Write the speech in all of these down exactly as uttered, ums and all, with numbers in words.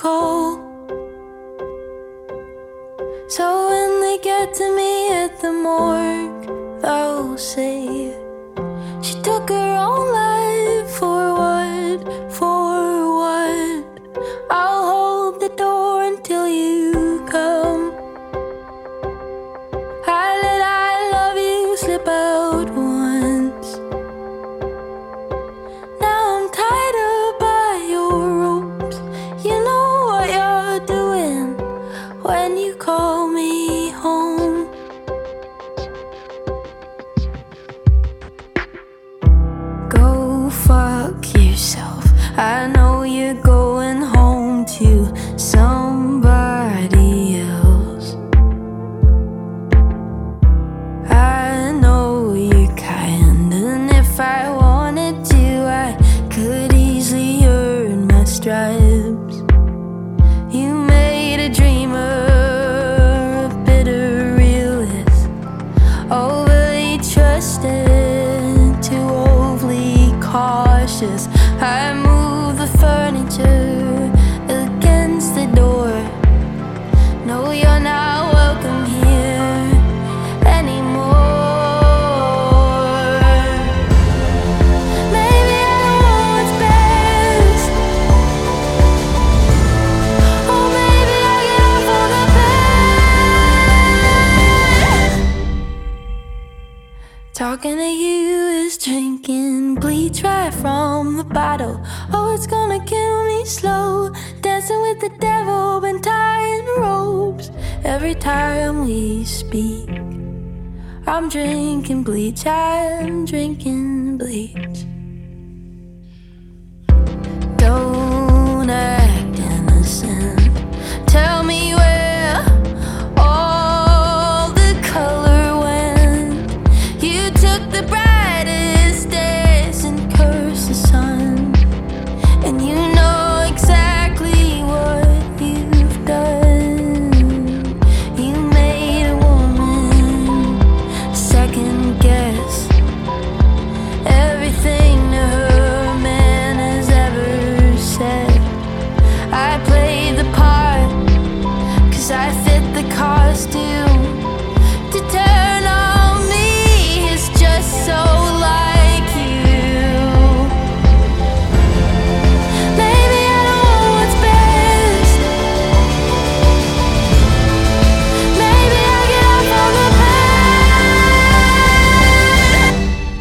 call. So when they get to me at the morgue, they'll say she took her own life. For what? For what? I'll hold the door until you come. I let I love you slip out once. Now I'm tied up by your ropes. You know what you're doing when you call me home. Go fuck yourself. I know you're going home to somebody else. I know you're kind, and if I wanted to, I could easily earn my stripes. You made a dreamer a bitter realist, overly trusted, too overly cautious. I move the furniture against the door. No, you're not welcome here anymore. Maybe I know what's best. Oh, maybe I get off on the bed. Talking to you is drinking bleach right from the bottle. Oh, it's gonna kill me slow. Dancing with the devil, been tying ropes. Every time we speak, I'm drinking bleach, I'm drinking bleach. Don't act innocent. Tell me where all the color went. You took the brightest days and cursed the sun. And you know exactly what you've done. You made a woman second guess everything to her man has ever said. I played the part 'cause I fit the costume. To turn on me is just so like you. Maybe I know what's best. Maybe I get off on the bed.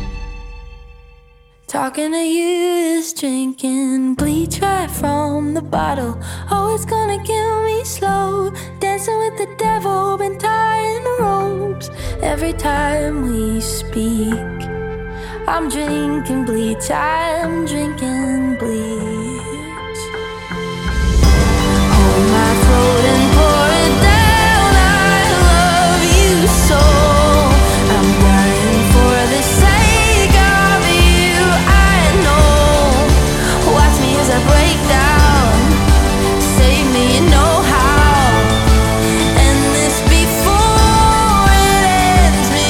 Talking to you is drinking bleach right from the bottle. Oh, it's gonna kill me slow. Dancing with the devil, been tying ropes. Every time we speak, I'm drinking bleach, I'm drinking bleach. Hold my throat and pour it down. I love you so. I'm dying for the sake of you. I know. Watch me as I break down. Save me, you know how. End this before it ends me.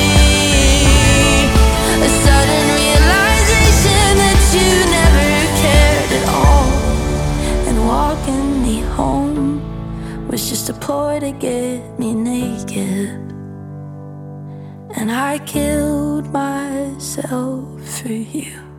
A sudden realization that you never cared at all. And walking me home was just a ploy to get me naked. And I killed myself for you.